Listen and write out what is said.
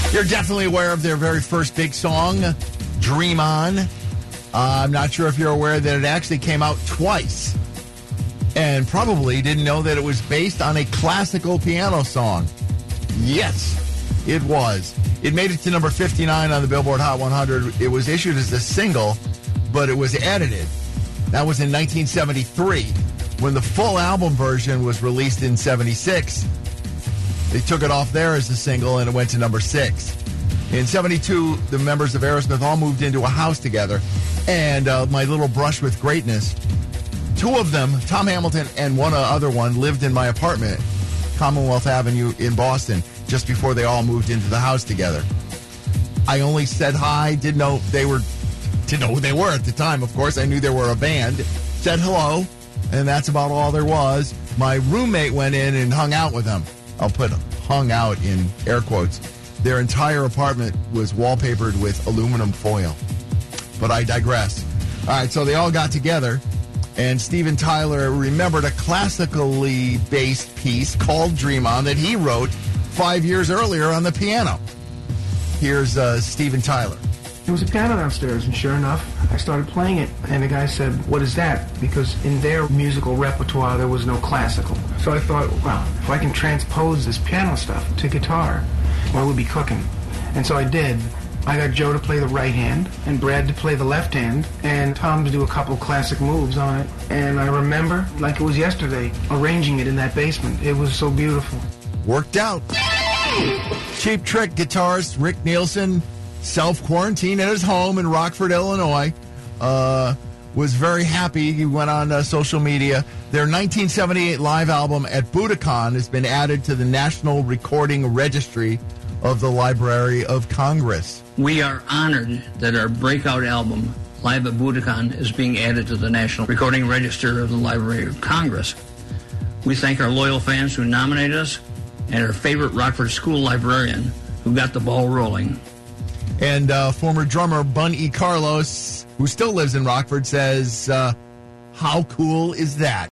You're definitely aware of their very first big song, Dream On. I'm not sure if you're aware that it actually came out twice. And probably didn't know that it was based on a classical piano song. Yes, it was. It made it to number 59 on the Billboard Hot 100. It was issued as a single, but it was edited. That was in 1973. When the full album version was released in 76, they took it off there as a single, and it went to number 6. In 72, the members of Aerosmith all moved into a house together, and My Little Brush with Greatness, two of them, Tom Hamilton and one other one, lived in my apartment, Commonwealth Avenue in Boston, just before they all moved into the house together. I only said hi, didn't know who they were at the time, of course. I knew they were a band, said hello, and that's about all there was. My roommate went in and hung out with them. I'll put hung out in air quotes. Their entire apartment was wallpapered with aluminum foil. But I digress. All right, so they all got together, and Steven Tyler remembered a classically based piece called Dream On that he wrote 5 years earlier on the piano. Here's Steven Tyler. There was a piano downstairs, and sure enough, I started playing it, and the guy said, "What is that?" Because in their musical repertoire, there was no classical. So I thought, well, if I can transpose this piano stuff to guitar, well, we'll be cooking. And so I did. I got Joe to play the right hand, and Brad to play the left hand, and Tom to do a couple classic moves on it. And I remember, like it was yesterday, arranging it in that basement. It was so beautiful. Worked out. Cheap Trick guitarist Rick Nielsen, self-quarantined at his home in Rockford, Illinois, was very happy. He went on social media. Their 1978 live album at Budokan has been added to the National Recording Registry of the Library of Congress. We are honored that our breakout album, Live at Budokan, is being added to the National Recording Register of the Library of Congress. We thank our loyal fans who nominated us and our favorite Rockford school librarian who got the ball rolling. And former drummer Bun E. Carlos, who still lives in Rockford, says, how cool is that?